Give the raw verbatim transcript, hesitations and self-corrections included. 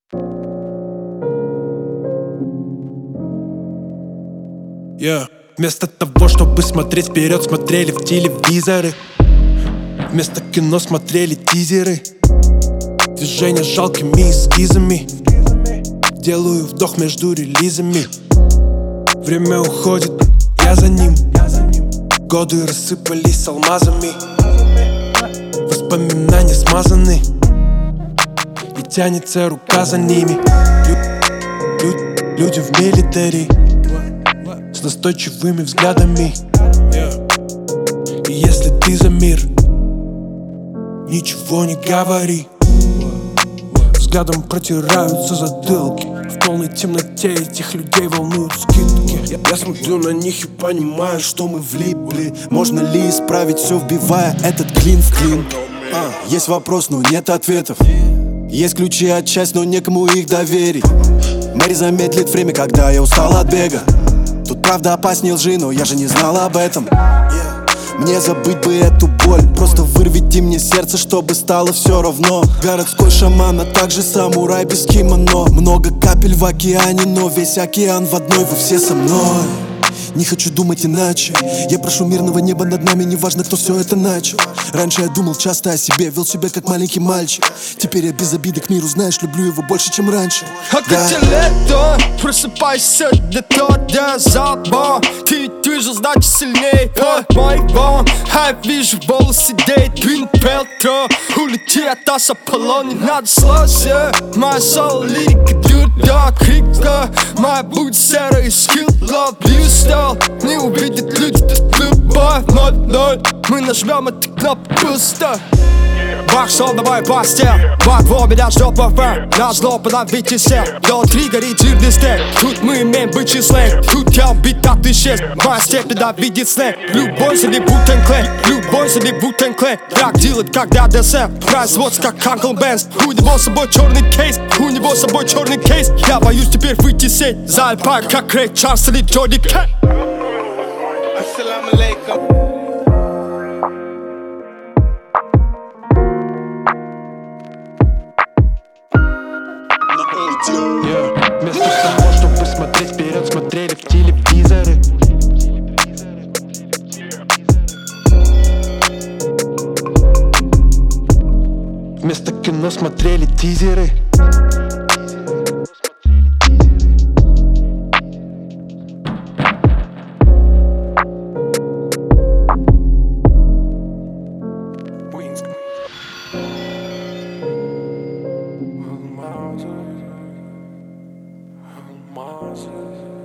Yeah. Вместо того, чтобы смотреть вперед, смотрели в телевизоры. Вместо кино смотрели тизеры. Движения жалкими эскизами. Делаю вдох между релизами. Время уходит, я за ним. Годы рассыпались алмазами. Воспоминания смазаны. И тянется рука за ними. Лю- лю- Люди в милитари с настойчивыми взглядами. И если ты за мир, ничего не говори. Взглядом протираются затылки. В полной темноте этих людей волнуют скидки. Я, я смотрю на них и понимаю, что мы влипли. Можно ли исправить все, вбивая этот клин в клин? а, Есть вопрос, но нет ответов. Есть ключи от счастья, но некому их доверить. Мэри замедлит время, когда я устал от бега. Тут правда опаснее лжи, но я же не знал об этом. Мне забыть бы эту боль, просто вырвите мне сердце, чтобы стало все равно. Городской шаман, а также самурай без кимоно. Много капель в океане, но весь океан в одной, вы все со мной. Не хочу думать иначе. Я прошу мирного неба над нами, неважно, кто все это начал. Раньше я думал часто о себе, вел себя как маленький мальчик. Теперь я без обиды к миру, знаешь, люблю его больше, чем раньше. А где лето? Просыпайся, для да забор. Ты движешь, значит сильнее от моего. А я вижу волосы, где Твин Пелтро. Улети от нас, Аполлон, не надо слаться. Моя соло лирика дюрт до крика. Моя будет серая скилл, love you style. Не увидят люди, тут любовь ноль-ноль. Мы нажмем эту кнопку пусто. Бах, сон, давай постел. Бах, во, меня ждет ВФ. На зло подавите сел. До три горит жирный стек. Тут мы имеем бычий сленг. Тут я убит, а ты шесть. Моя степь ненавидит снег. Любой себе Wu-Tang Clan. Любой себе Wu-Tang Clan. Драк делает, когда ДСМ. Производство как Uncle Benz. У него с собой черный кейс. У него с собой черный кейс. Я боюсь теперь выйти в сеть. За альпак, как Рэй Чарльз или Джоди Кэй. Ассаламу алейкум. Yeah. Вместо того, чтобы смотреть вперед, смотрели в телевизоры. Вместо кино смотрели тизеры. Moses.